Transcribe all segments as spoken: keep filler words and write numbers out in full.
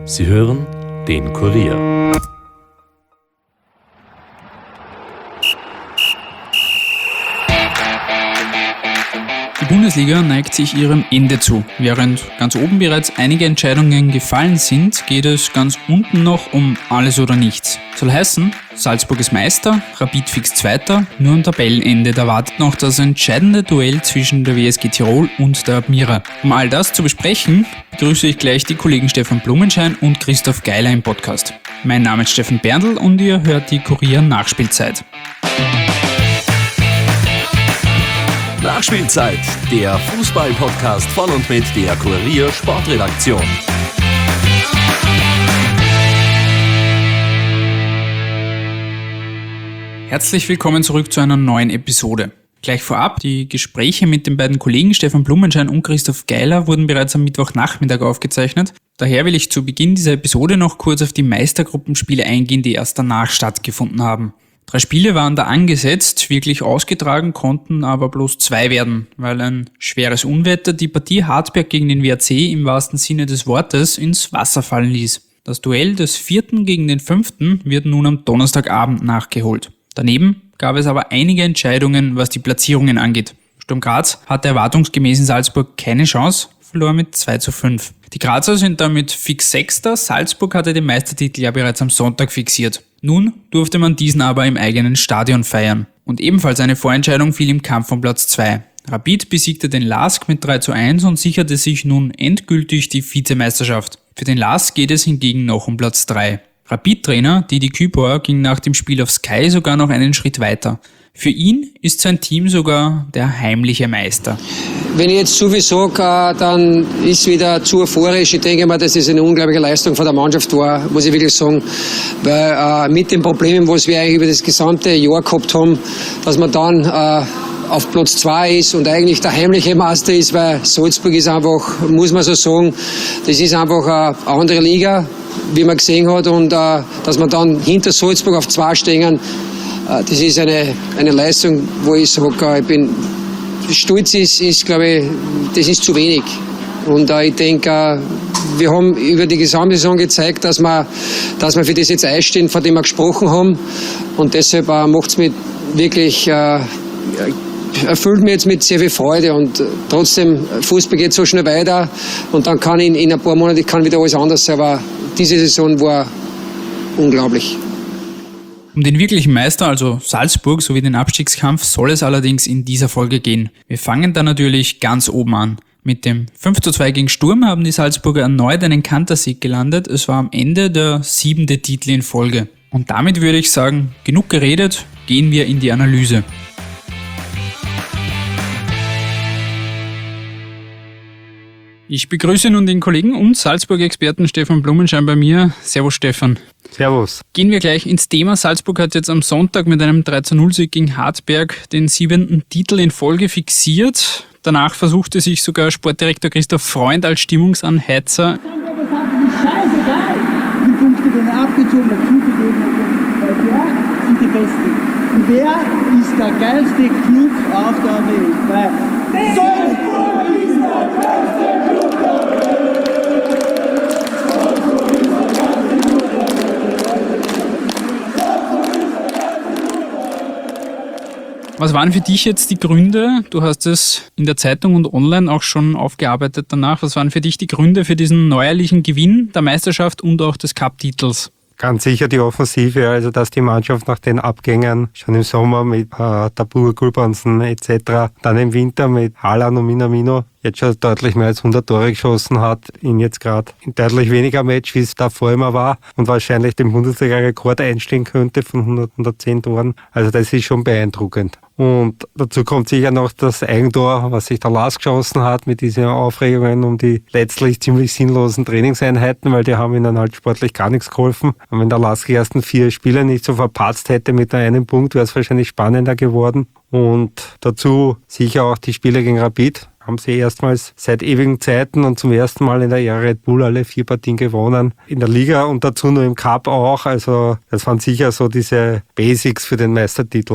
Sie hören den Kurier. Die Bundesliga neigt sich ihrem Ende zu. Während ganz oben bereits einige Entscheidungen gefallen sind, geht es ganz unten noch um alles oder nichts. Soll heißen, Salzburg ist Meister, Rapid fix Zweiter, nur am Tabellenende, da wartet noch das entscheidende Duell zwischen der W S G Tirol und der Admira. Um all das zu besprechen, begrüße ich gleich die Kollegen Stefan Blumenschein und Christoph Geiler im Podcast. Mein Name ist Steffen Berndl und ihr hört die Kurier Nachspielzeit. Nachspielzeit, der Fußball-Podcast von und mit der Kurier Sportredaktion. Herzlich willkommen zurück zu einer neuen Episode. Gleich vorab, die Gespräche mit den beiden Kollegen Stefan Blumenschein und Christoph Geiler wurden bereits am Mittwochnachmittag aufgezeichnet. Daher will ich zu Beginn dieser Episode noch kurz auf die Meistergruppenspiele eingehen, die erst danach stattgefunden haben. Drei Spiele waren da angesetzt, wirklich ausgetragen konnten aber bloß zwei werden, weil ein schweres Unwetter die Partie Hartberg gegen den W A C im wahrsten Sinne des Wortes ins Wasser fallen ließ. Das Duell des vierten gegen den fünften wird nun am Donnerstagabend nachgeholt. Daneben gab es aber einige Entscheidungen, was die Platzierungen angeht. Sturm Graz hatte erwartungsgemäß in Salzburg keine Chance, verlor mit zwei zu fünf. Die Grazer sind damit fix Sechster, Salzburg hatte den Meistertitel ja bereits am Sonntag fixiert. Nun durfte man diesen aber im eigenen Stadion feiern. Und ebenfalls eine Vorentscheidung fiel im Kampf um Platz zwei. Rapid besiegte den LASK mit drei zu eins und sicherte sich nun endgültig die Vizemeisterschaft. Für den LASK geht es hingegen noch um Platz drei. Rapid-Trainer Didi Kübauer ging nach dem Spiel auf Sky sogar noch einen Schritt weiter. Für ihn ist sein Team sogar der heimliche Meister. Wenn ich jetzt zu viel sage, dann ist es wieder zu euphorisch. Ich denke mal, dass es eine unglaubliche Leistung von der Mannschaft war, muss ich wirklich sagen. Weil äh, mit den Problemen, was wir eigentlich über das gesamte Jahr gehabt haben, dass man dann äh, auf Platz zwei ist und eigentlich der heimliche Meister ist, weil Salzburg ist einfach, muss man so sagen, das ist einfach eine andere Liga, wie man gesehen hat. Und äh, dass man dann hinter Salzburg auf zwei stehen, das ist eine, eine Leistung, wo ich sage, ich bin stolz, ist, ist glaube ich, das ist zu wenig. Und äh, ich denke, äh, wir haben über die gesamte Saison gezeigt, dass wir, dass wir für das jetzt einstehen, von dem wir gesprochen haben. Und deshalb äh, macht es mich wirklich, äh, erfüllt mich jetzt mit sehr viel Freude. Und trotzdem, Fußball geht so schnell weiter. Und dann kann in, in ein paar Monaten kann wieder alles anders sein. Aber diese Saison war unglaublich. Um den wirklichen Meister, also Salzburg, sowie den Abstiegskampf, soll es allerdings in dieser Folge gehen. Wir fangen da natürlich ganz oben an. Mit dem fünf zu zwei gegen Sturm haben die Salzburger erneut einen Kantersieg gelandet. Es war am Ende der siebente Titel in Folge. Und damit würde ich sagen, genug geredet, gehen wir in die Analyse. Ich begrüße nun den Kollegen und Salzburg-Experten Stefan Blumenschein bei mir. Servus Stefan. Servus. Gehen wir gleich ins Thema. Salzburg hat jetzt am Sonntag mit einem drei zu null Sieg gegen Hartberg den siebenten Titel in Folge fixiert. Danach versuchte sich sogar Sportdirektor Christoph Freund als Stimmungsanheizer. Scheißegal, die Punkte werden abgezogen, der Club weil der sind die Besten. Und der ist der geilste Club auf der Welt. Weil Salzburg ist der geilste Club der Welt. Was waren für dich jetzt die Gründe? Du hast es in der Zeitung und online auch schon aufgearbeitet danach. Was waren für dich die Gründe für diesen neuerlichen Gewinn der Meisterschaft und auch des Cup-Titels? Ganz sicher die Offensive, also dass die Mannschaft nach den Abgängen schon im Sommer mit äh, Tabur, Gulbrandsen et cetera, dann im Winter mit Haaland und Minamino jetzt schon deutlich mehr als hundert Tore geschossen hat, in jetzt gerade in deutlich weniger Match, wie es davor immer war und wahrscheinlich den Bundesliga-Rekord einstehen könnte von hundert, hundertzehn Toren. Also das ist schon beeindruckend. Und dazu kommt sicher noch das Eigentor, was sich der Lars geschossen hat mit diesen Aufregungen um die letztlich ziemlich sinnlosen Trainingseinheiten, weil die haben ihnen halt sportlich gar nichts geholfen. Und wenn der Lars die ersten vier Spiele nicht so verpatzt hätte mit einem Punkt, wäre es wahrscheinlich spannender geworden. Und dazu sicher auch die Spiele gegen Rapid. Haben sie erstmals seit ewigen Zeiten und zum ersten Mal in der Ära Red Bull alle vier Partien gewonnen. In der Liga und dazu nur im Cup auch. Also das waren sicher so diese Basics für den Meistertitel.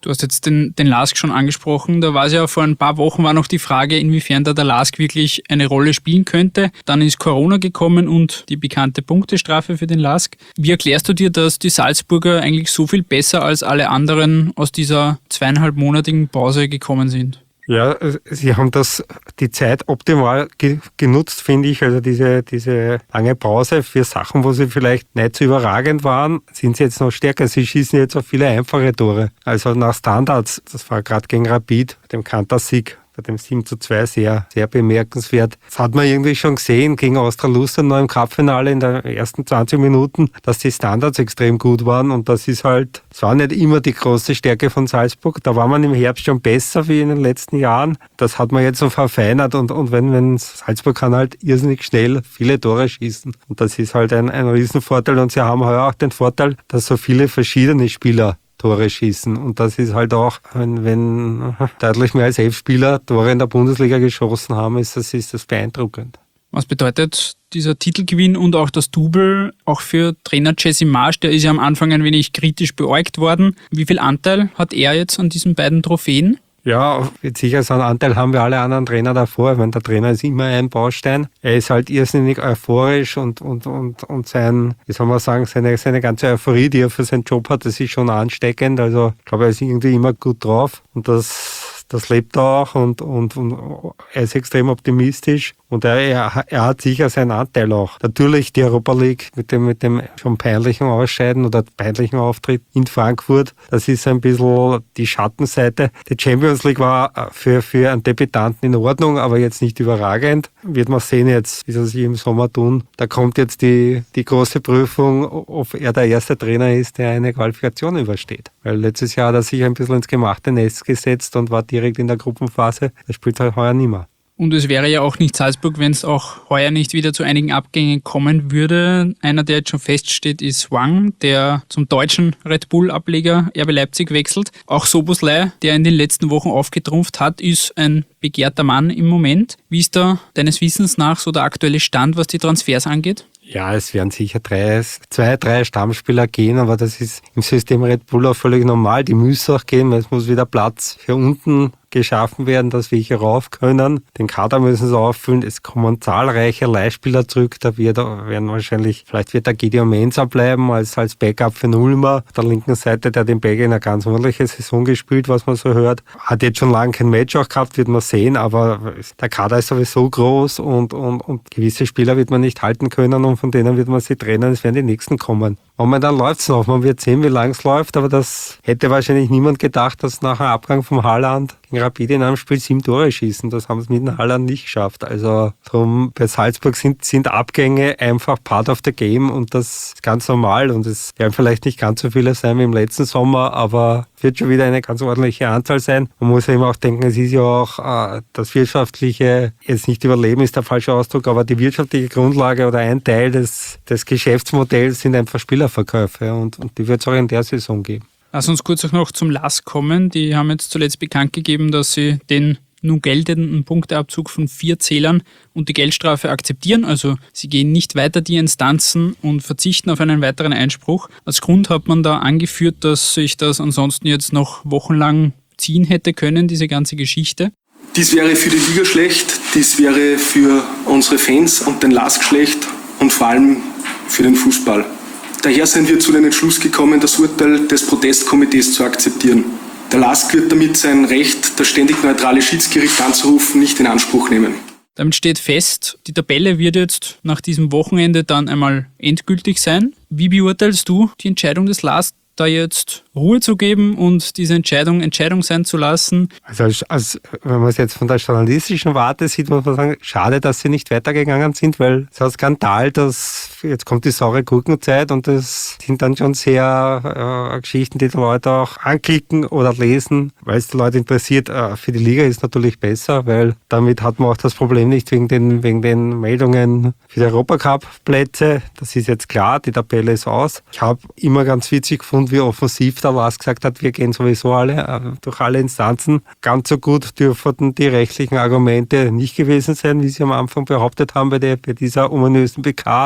Du hast jetzt den, den Lask schon angesprochen. Da war es ja vor ein paar Wochen war noch die Frage, inwiefern da der Lask wirklich eine Rolle spielen könnte. Dann ist Corona gekommen und die bekannte Punktestrafe für den Lask. Wie erklärst du dir, dass die Salzburger eigentlich so viel besser als alle anderen aus dieser zweieinhalbmonatigen Pause gekommen sind? Ja, sie haben das, die Zeit optimal ge- genutzt, finde ich. Also diese, diese lange Pause für Sachen, wo sie vielleicht nicht so überragend waren, sind sie jetzt noch stärker. Sie schießen jetzt auch viele einfache Tore. Also nach Standards, das war gerade gegen Rapid, dem Kantersieg, bei dem sieben zu zwei sehr, sehr bemerkenswert. Das hat man irgendwie schon gesehen gegen Austria Luzern noch im Cup-Finale in den ersten zwanzig Minuten, dass die Standards extrem gut waren und das ist halt, es war nicht immer die große Stärke von Salzburg. Da war man im Herbst schon besser wie in den letzten Jahren. Das hat man jetzt noch verfeinert und, und wenn, wenn Salzburg kann halt irrsinnig schnell viele Tore schießen und das ist halt ein, ein Riesenvorteil und sie haben heuer auch den Vorteil, dass so viele verschiedene Spieler Tore schießen. Und das ist halt auch, wenn, wenn deutlich mehr als elf Spieler Tore in der Bundesliga geschossen haben, ist das, ist das beeindruckend. Was bedeutet dieser Titelgewinn und auch das Double auch für Trainer Jesse Marsch? Der ist ja am Anfang ein wenig kritisch beäugt worden. Wie viel Anteil hat er jetzt an diesen beiden Trophäen? Ja, jetzt sicher so einen Anteil haben wir alle anderen Trainer davor. Ich meine, der Trainer ist immer ein Baustein. Er ist halt irrsinnig euphorisch und, und, und, und sein, wie soll man sagen, seine, seine ganze Euphorie, die er für seinen Job hat, das ist schon ansteckend. Also, ich glaube, er ist irgendwie immer gut drauf und das, das lebt er auch und, und, und er ist extrem optimistisch. Und er, er, er hat sicher seinen Anteil auch. Natürlich die Europa League mit dem, mit dem schon peinlichen Ausscheiden oder peinlichen Auftritt in Frankfurt, das ist ein bisschen die Schattenseite. Die Champions League war für, für einen Debütanten in Ordnung, aber jetzt nicht überragend. Wird man sehen jetzt, wie sie sich im Sommer tun. Da kommt jetzt die, die große Prüfung, ob er der erste Trainer ist, der eine Qualifikation übersteht. Weil letztes Jahr hat er sich ein bisschen ins gemachte Nest gesetzt und war direkt in der Gruppenphase. Das spielt halt heuer nicht mehr. Und es wäre ja auch nicht Salzburg, wenn es auch heuer nicht wieder zu einigen Abgängen kommen würde. Einer, der jetzt schon feststeht, ist Wang, der zum deutschen Red Bull-Ableger R B Leipzig wechselt. Auch Szoboszlai, der in den letzten Wochen aufgetrumpft hat, ist ein begehrter Mann im Moment. Wie ist da deines Wissens nach so der aktuelle Stand, was die Transfers angeht? Ja, es werden sicher drei, zwei, drei Stammspieler gehen, aber das ist im System Red Bull auch völlig normal. Die müssen auch gehen, weil es muss wieder Platz für unten geschaffen werden, dass welche rauf können. Den Kader müssen sie auffüllen. Es kommen zahlreiche Leihspieler zurück. Da wird, werden wahrscheinlich, vielleicht wird der Gideon Mensah bleiben als, als Backup für Ulmer. Auf der linken Seite, der den Berger in eine ganz ordentliche Saison gespielt, was man so hört. Hat jetzt schon lange kein Match auch gehabt, wird man sehen, aber der Kader ist sowieso groß und, und, und gewisse Spieler wird man nicht halten können und von denen wird man sie trennen. Es werden die nächsten kommen. Momentan läuft es noch. Man wird sehen, wie lang es läuft, aber das hätte wahrscheinlich niemand gedacht, dass nach dem Abgang vom Haaland gegen Rapid in einem Spiel sieben Tore schießen. Das haben sie mit dem Haaland nicht geschafft. Also drum, bei Salzburg sind, sind Abgänge einfach part of the game und das ist ganz normal und es werden vielleicht nicht ganz so viele sein wie im letzten Sommer, aber wird schon wieder eine ganz ordentliche Anzahl sein. Man muss ja immer auch denken, es ist ja auch äh, das wirtschaftliche, jetzt nicht Überleben ist der falsche Ausdruck, aber die wirtschaftliche Grundlage oder ein Teil des, des Geschäftsmodells sind einfach Spielerverkäufe und, und die wird es auch in der Saison geben. Lass uns kurz auch noch zum Lask kommen. Die haben jetzt zuletzt bekannt gegeben, dass sie den nun geltenden Punkteabzug von vier Zählern und die Geldstrafe akzeptieren. Also sie gehen nicht weiter die Instanzen und verzichten auf einen weiteren Einspruch. Als Grund hat man da angeführt, dass sich das ansonsten jetzt noch wochenlang ziehen hätte können, diese ganze Geschichte. Dies wäre für die Liga schlecht, dies wäre für unsere Fans und den Lask schlecht und vor allem für den Fußball. Daher sind wir zu dem Entschluss gekommen, das Urteil des Protestkomitees zu akzeptieren. Der Lask wird damit sein Recht, das ständig neutrale Schiedsgericht anzurufen, nicht in Anspruch nehmen. Damit steht fest, die Tabelle wird jetzt nach diesem Wochenende dann einmal endgültig sein. Wie beurteilst du die Entscheidung des Lask, da jetzt Ruhe zu geben und diese Entscheidung Entscheidung sein zu lassen? Also, als, wenn man es jetzt von der journalistischen Warte sieht, muss man sagen, schade, dass sie nicht weitergegangen sind, weil es ist ein Skandal, dass jetzt kommt die saure Gurkenzeit und das sind dann schon sehr äh, Geschichten, die die Leute auch anklicken oder lesen, weil es die Leute interessiert. Äh, für die Liga ist es natürlich besser, weil damit hat man auch das Problem nicht wegen den, wegen den Meldungen für die Europacup-Plätze. Das ist jetzt klar, die Tabelle ist aus. Ich habe immer ganz witzig gefunden, wie offensiv der Lask gesagt hat, wir gehen sowieso alle äh, durch alle Instanzen. Ganz so gut dürften die rechtlichen Argumente nicht gewesen sein, wie sie am Anfang behauptet haben bei, der, bei dieser ominösen B K, nachdem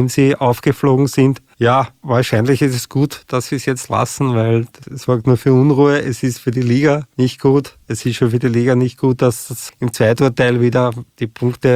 nachdem sie aufgeflogen sind. Ja, wahrscheinlich ist es gut, dass sie es jetzt lassen, weil es sorgt nur für Unruhe. Es ist für die Liga nicht gut. Es ist schon für die Liga nicht gut, dass im Zweiturteil wieder die Punkte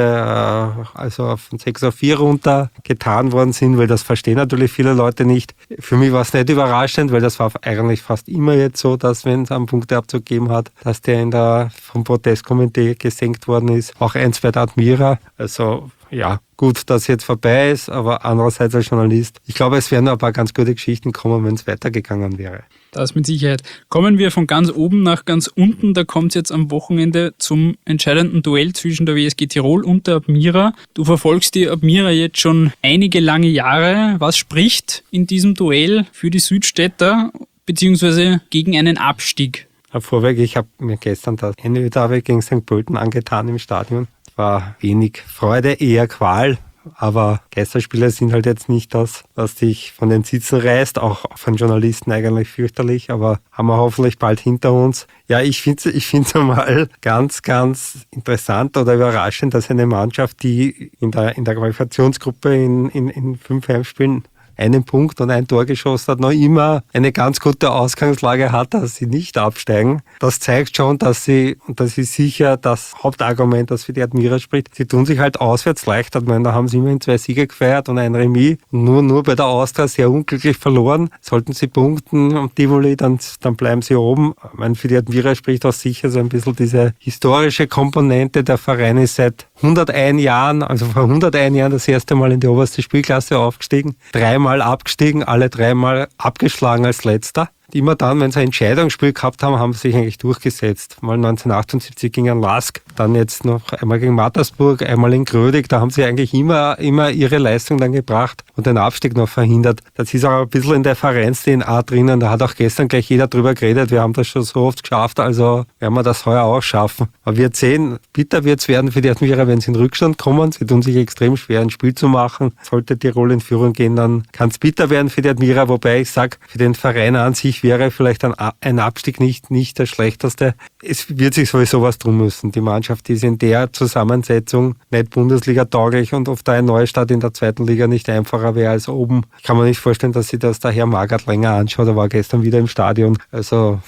äh, also von sechs auf vier runter getan worden sind, weil das verstehen natürlich viele Leute nicht. Für mich war es nicht überraschend, weil das war eigentlich fast immer jetzt so, dass wenn es einen Punkteabzug gegeben hat, dass der in der vom Protestkomitee gesenkt worden ist. Auch eins bei der Admira. Also ja, gut, dass jetzt vorbei ist, aber andererseits als Journalist, ich glaube, es wären noch ein paar ganz gute Geschichten kommen, wenn es weitergegangen wäre. Das mit Sicherheit. Kommen wir von ganz oben nach ganz unten. Da kommt es jetzt am Wochenende zum entscheidenden Duell zwischen der W S G Tirol und der Admira. Du verfolgst die Admira jetzt schon einige lange Jahre. Was spricht in diesem Duell für die Südstädter beziehungsweise gegen einen Abstieg? Vorweg, ich habe mir gestern das N Ö-Derby gegen Sankt Pölten angetan im Stadion. War wenig Freude, eher Qual. Aber Geisterspiele sind halt jetzt nicht das, was dich von den Sitzen reißt, auch von Journalisten eigentlich fürchterlich, aber haben wir hoffentlich bald hinter uns. Ja, ich finde es ich find's einmal ganz, ganz interessant oder überraschend, dass eine Mannschaft, die in der, in der Qualifikationsgruppe in, in, in fünf Heimspielen einen Punkt und ein Tor geschossen hat, noch immer eine ganz gute Ausgangslage hat, dass sie nicht absteigen. Das zeigt schon, dass sie, und das ist sicher das Hauptargument, das für die Admira spricht, sie tun sich halt auswärts leichter. Ich meine, da haben sie immerhin zwei Siege gefeiert und ein Remis. Und nur, nur bei der Austria sehr unglücklich verloren. Sollten sie punkten am Tivoli, dann, dann bleiben sie oben. Ich meine, für die Admira spricht auch sicher so ein bisschen diese historische Komponente. Der Verein ist seit hunderteins Jahren, also vor hunderteins Jahren das erste Mal in die oberste Spielklasse aufgestiegen. Dreimal abgestiegen, alle dreimal abgeschlagen als Letzter. Immer dann, wenn sie ein Entscheidungsspiel gehabt haben, haben sie sich eigentlich durchgesetzt. Mal neunzehnhundertachtundsiebzig gegen einen Lask, dann jetzt noch einmal gegen Mattersburg, einmal in Grödig. Da haben sie eigentlich immer, immer ihre Leistung dann gebracht und den Abstieg noch verhindert. Das ist auch ein bisschen in der Vereins-D N A drinnen. Da hat auch gestern gleich jeder drüber geredet. Wir haben das schon so oft geschafft, also werden wir das heuer auch schaffen. Aber wir sehen, bitter wird es werden für die Admira, wenn sie in Rückstand kommen. Sie tun sich extrem schwer, ein Spiel zu machen. Sollte Tirol in Führung gehen, dann kann es bitter werden für die Admira. Wobei ich sage, für den Verein an sich wäre vielleicht ein, ein Abstieg nicht, nicht der schlechteste. Es wird sich sowieso was tun müssen. Die Mannschaft ist in der Zusammensetzung nicht Bundesliga-tauglich und oft ein Neustart in der zweiten Liga nicht einfacher wäre als oben. Ich kann mir nicht vorstellen, dass sich das der Herr Magath länger anschaut. Er war gestern wieder im Stadion. Also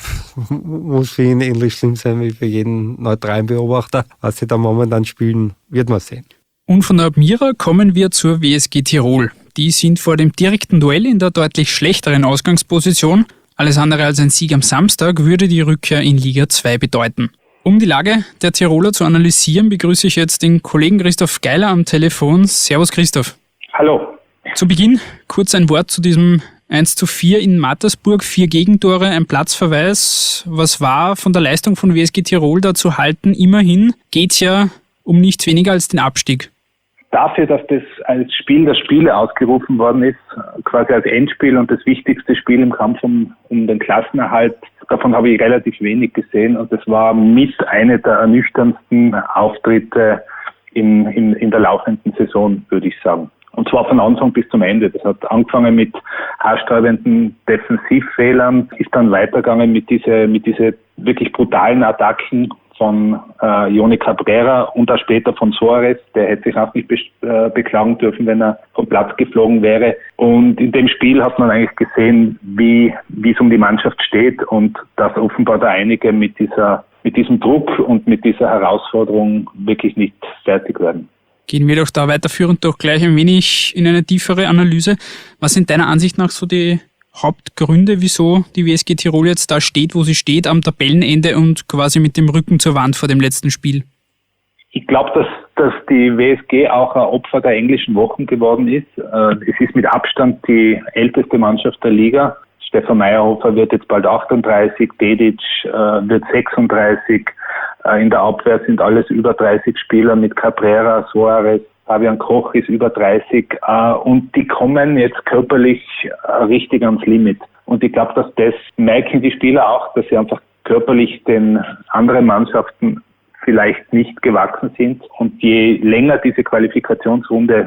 muss für ihn ähnlich schlimm sein wie für jeden neutralen Beobachter. Was sie da momentan spielen, wird man sehen. Und von der Admira kommen wir zur W S G Tirol. Die sind vor dem direkten Duell in der deutlich schlechteren Ausgangsposition. Alles andere als ein Sieg am Samstag würde die Rückkehr in Liga zwei bedeuten. Um die Lage der Tiroler zu analysieren, begrüße ich jetzt den Kollegen Christoph Geiler am Telefon. Servus Christoph. Hallo. Zu Beginn kurz ein Wort zu diesem eins zu vier in Mattersburg, vier Gegentore, ein Platzverweis. Was war von der Leistung von W S G Tirol da zu halten? Immerhin geht's ja um nichts weniger als den Abstieg. Dafür, dass das als Spiel der Spiele ausgerufen worden ist, quasi als Endspiel und das wichtigste Spiel im Kampf um, um den Klassenerhalt, davon habe ich relativ wenig gesehen und das war mit einer der ernüchterndsten Auftritte in, in, in der laufenden Saison, würde ich sagen. Und zwar von Anfang bis zum Ende. Das hat angefangen mit haarsträubenden Defensivfehlern, ist dann weitergegangen mit diese, mit diese wirklich brutalen Attacken von äh, Joni Cabrera und auch später von Soares. Der hätte sich auch nicht be- äh, beklagen dürfen, wenn er vom Platz geflogen wäre. Und in dem Spiel hat man eigentlich gesehen, wie wie es um die Mannschaft steht und dass offenbar da einige mit dieser mit diesem Druck und mit dieser Herausforderung wirklich nicht fertig werden. Gehen wir doch da weiterführend doch gleich ein wenig in eine tiefere Analyse. Was sind deiner Ansicht nach so die Hauptgründe, wieso die W S G Tirol jetzt da steht, wo sie steht, am Tabellenende und quasi mit dem Rücken zur Wand vor dem letzten Spiel? Ich glaube, dass, dass die W S G auch ein Opfer der englischen Wochen geworden ist. Es ist mit Abstand die älteste Mannschaft der Liga. Stefan Meyerhofer wird jetzt bald achtunddreißig, Dedic wird sechsunddreißig. In der Abwehr sind alles über dreißig Spieler mit Cabrera, Soares, Fabian Koch ist über dreißig äh, und die kommen jetzt körperlich äh, richtig ans Limit. Und ich glaube, dass das merken die Spieler auch, dass sie einfach körperlich den anderen Mannschaften vielleicht nicht gewachsen sind. Und je länger diese Qualifikationsrunde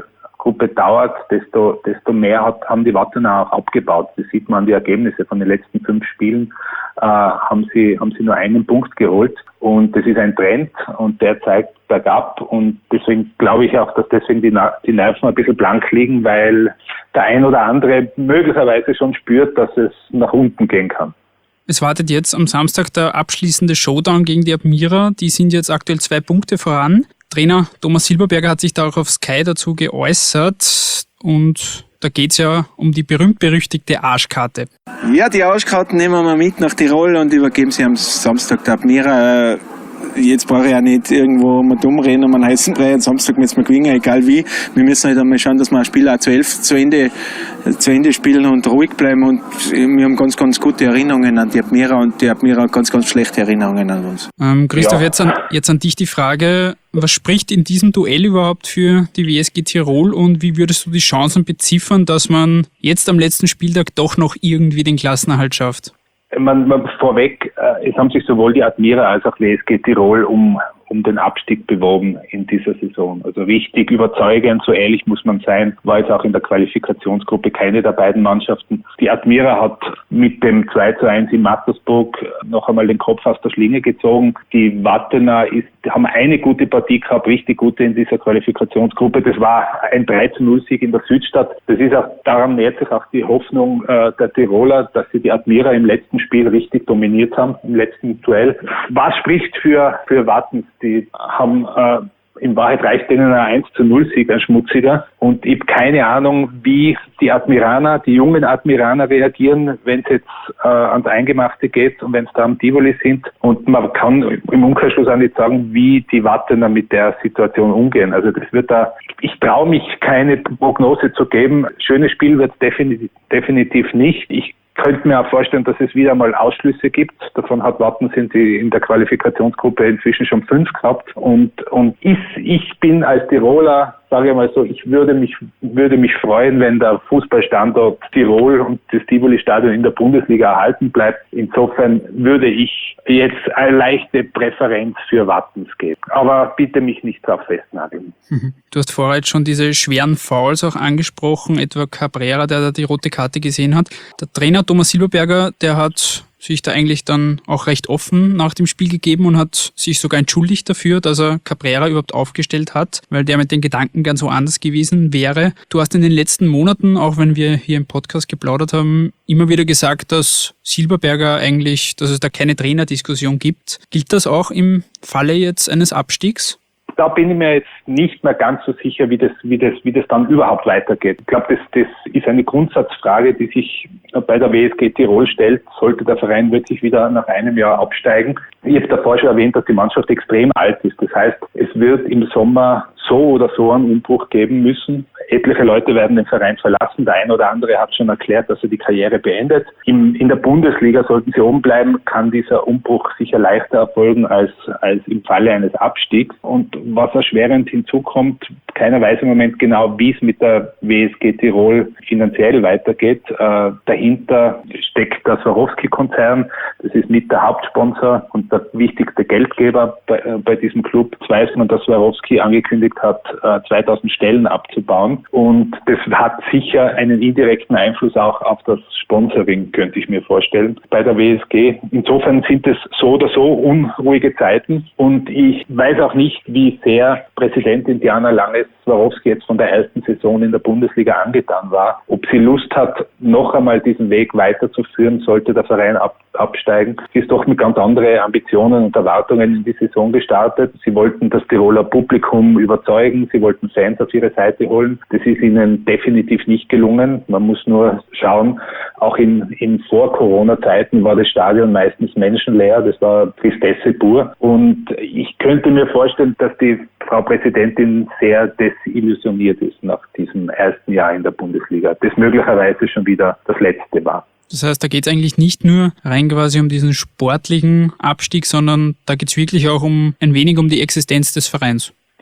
Gruppe dauert, desto, desto mehr hat, haben die Wattener auch abgebaut. Das sieht man an die Ergebnisse von den letzten fünf Spielen, äh, haben sie, haben sie nur einen Punkt geholt. Und das ist ein Trend und der zeigt bergab. Und deswegen glaube ich auch, dass deswegen die, die Nerven ein bisschen blank liegen, weil der ein oder andere möglicherweise schon spürt, dass es nach unten gehen kann. Es wartet jetzt am Samstag der abschließende Showdown gegen die Admira. Die sind jetzt aktuell zwei Punkte voran. Trainer Thomas Silberberger hat sich da auch auf Sky dazu geäußert und da geht's ja um die berühmt-berüchtigte Arschkarte. Ja, die Arschkarten nehmen wir mit nach Tirol und übergeben sie am Samstag der Admira. Jetzt brauche ich ja nicht irgendwo mal dumm reden um einen heißen Brei. Am Samstag müssen wir gewinnen, egal wie. Wir müssen halt einmal schauen, dass wir ein Spiel auch zu elf zu Ende, zu Ende spielen und ruhig bleiben. Und wir haben ganz, ganz gute Erinnerungen an die Admira und die Admira hat ganz, ganz schlechte Erinnerungen an uns. Ähm, Christoph, Ja. jetzt, an, jetzt an dich die Frage, was spricht in diesem Duell überhaupt für die W S G Tirol und wie würdest du die Chancen beziffern, dass man jetzt am letzten Spieltag doch noch irgendwie den Klassenerhalt schafft? Man, man, vorweg, äh, es haben sich sowohl die Admira als auch W S G Tirol um, um den Abstieg beworben in dieser Saison. Also richtig überzeugend, so ehrlich muss man sein, war jetzt auch in der Qualifikationsgruppe keine der beiden Mannschaften. Die Admira hat mit dem zwei zu eins in Mattersburg noch einmal den Kopf aus der Schlinge gezogen. Die Wattener ist, haben eine gute Partie gehabt, richtig gute in dieser Qualifikationsgruppe. Das war ein drei zu null Sieg in der Südstadt. Das ist auch, daran nähert sich auch die Hoffnung äh, der Tiroler, dass sie die Admira im letzten Spiel richtig dominiert haben, im letzten Duell. Was spricht für, für Wattens? Die haben, äh, in Wahrheit reicht denen ein eins zu null Sieg, ein schmutziger. Und ich habe keine Ahnung, wie die Admiraner, die jungen Admiraner reagieren, wenn es jetzt äh, ans Eingemachte geht und wenn es da am Tivoli sind. Und man kann im Umkehrschluss auch nicht sagen, wie die Wattener mit der Situation umgehen. Also das wird da, ich traue mich keine Prognose zu geben. Schönes Spiel wird es definitiv, definitiv nicht. Ich könnte mir auch vorstellen, dass es wieder mal Ausschlüsse gibt. Davon hat Wattens in, die, in der Qualifikationsgruppe inzwischen schon fünf gehabt. Und, und ich, ich bin als Tiroler, sage ich mal so, ich würde mich, würde mich freuen, wenn der Fußballstandort Tirol und das Tivoli-Stadion in der Bundesliga erhalten bleibt. Insofern würde ich jetzt eine leichte Präferenz für Wattens geben. Aber bitte mich nicht darauf festnageln. Du hast vorher jetzt schon diese schweren Fouls auch angesprochen, etwa Cabrera, der da die rote Karte gesehen hat. Der Trainer Thomas Silberberger, der hat sich da eigentlich dann auch recht offen nach dem Spiel gegeben und hat sich sogar entschuldigt dafür, dass er Cabrera überhaupt aufgestellt hat, weil der mit den Gedanken ganz woanders gewesen wäre. Du hast in den letzten Monaten, auch wenn wir hier im Podcast geplaudert haben, immer wieder gesagt, dass Silberberger eigentlich, dass es da keine Trainerdiskussion gibt. Gilt das auch im Falle jetzt eines Abstiegs? Da bin ich mir jetzt nicht mehr ganz so sicher, wie das, wie das, wie das dann überhaupt weitergeht. Ich glaube, das, das ist eine Grundsatzfrage, die sich bei der W S G Tirol stellt. Sollte der Verein wirklich wieder nach einem Jahr absteigen? Ich habe davor schon erwähnt, dass die Mannschaft extrem alt ist. Das heißt, es wird im Sommer so oder so einen Umbruch geben müssen. Etliche Leute werden den Verein verlassen. Der ein oder andere hat schon erklärt, dass er die Karriere beendet. Im, in der Bundesliga, sollten sie oben bleiben, kann dieser Umbruch sicher leichter erfolgen als, als im Falle eines Abstiegs. Und was erschwerend hinzukommt, keiner weiß im Moment genau, wie es mit der W S G Tirol finanziell weitergeht. Äh, dahinter steckt der Swarovski-Konzern. Das ist mit der Hauptsponsor und der wichtigste Geldgeber bei, äh, bei diesem Club. Jetzt weiß man, dass Swarovski angekündigt hat, äh, zweitausend Stellen abzubauen. Und das hat sicher einen indirekten Einfluss auch auf das Sponsoring, könnte ich mir vorstellen, bei der W S G. Insofern sind es so oder so unruhige Zeiten. Und ich weiß auch nicht, wie sehr Präsidentin Diana Lange-Swarovski jetzt von der ersten Saison in der Bundesliga angetan war. Ob sie Lust hat, noch einmal diesen Weg weiterzuführen, sollte der Verein ab, absteigen. Sie ist doch mit ganz anderen Ambitionen und Erwartungen in die Saison gestartet. Sie wollten das Tiroler Publikum überzeugen. Sie wollten Fans auf ihre Seite holen. Das ist ihnen definitiv nicht gelungen. Man muss nur schauen, auch in, in Vor-Corona-Zeiten war das Stadion meistens menschenleer. Das war Tristesse pur. Und ich könnte mir vorstellen, dass die Frau Präsidentin sehr desillusioniert ist nach diesem ersten Jahr in der Bundesliga. Das möglicherweise schon wieder das letzte war. Das heißt, da geht es eigentlich nicht nur rein quasi um diesen sportlichen Abstieg, sondern da geht es wirklich auch um ein wenig um die Existenz des Vereins.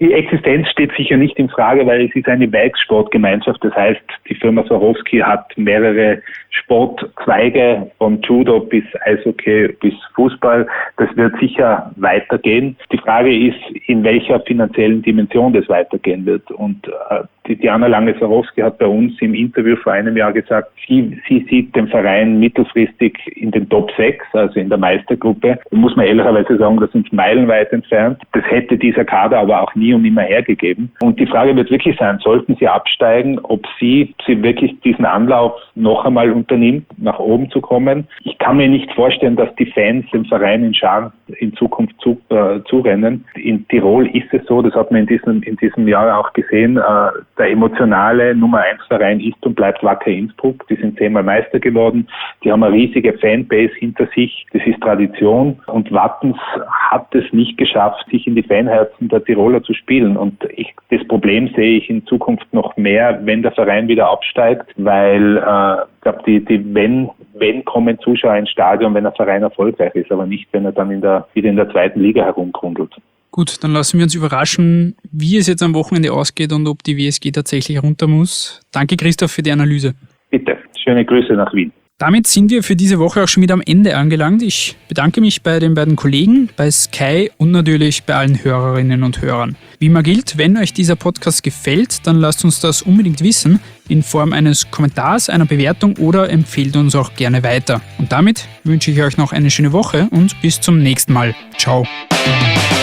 Die Existenz steht sicher nicht in Frage, weil es ist eine Werkssportgemeinschaft. Das heißt, die Firma Swarovski hat mehrere Sportzweige, von Judo bis Eishockey bis Fußball. Das wird sicher weitergehen. Die Frage ist, in welcher finanziellen Dimension das weitergehen wird. Und äh, die Diana Lange-Swarovski hat bei uns im Interview vor einem Jahr gesagt, sie, sie sieht den Verein mittelfristig in den Top sechs, also in der Meistergruppe. Da muss man ehrlicherweise sagen, das sind meilenweit entfernt. Das hätte dieser Kader aber auch nie und nimmer hergegeben. Und die Frage wird wirklich sein, sollten sie absteigen, ob sie, sie wirklich diesen Anlauf noch einmal unternimmt, nach oben zu kommen. Ich kann mir nicht vorstellen, dass die Fans dem Verein in Scharen in Zukunft zu, äh, zurennen. In Tirol ist es so, das hat man in diesem, in diesem Jahr auch gesehen, äh, der emotionale Nummer eins Verein ist und bleibt Wacker Innsbruck. Die sind zehnmal Meister geworden. Die haben eine riesige Fanbase hinter sich. Das ist Tradition. Und Wattens hat es nicht geschafft, sich in die Fanherzen der Tiroler zu spielen. Und ich, das Problem sehe ich in Zukunft noch mehr, wenn der Verein wieder absteigt, weil äh, ich glaube, die, die, wenn, wenn kommen Zuschauer ins Stadion, wenn der Verein erfolgreich ist, aber nicht, wenn er dann in der, wieder in der zweiten Liga herumgrundelt. Gut, dann lassen wir uns überraschen, wie es jetzt am Wochenende ausgeht und ob die W S G tatsächlich runter muss. Danke, Christoph, für die Analyse. Bitte, schöne Grüße nach Wien. Damit sind wir für diese Woche auch schon wieder am Ende angelangt. Ich bedanke mich bei den beiden Kollegen, bei Sky und natürlich bei allen Hörerinnen und Hörern. Wie immer gilt, wenn euch dieser Podcast gefällt, dann lasst uns das unbedingt wissen, in Form eines Kommentars, einer Bewertung oder empfehlt uns auch gerne weiter. Und damit wünsche ich euch noch eine schöne Woche und bis zum nächsten Mal. Ciao.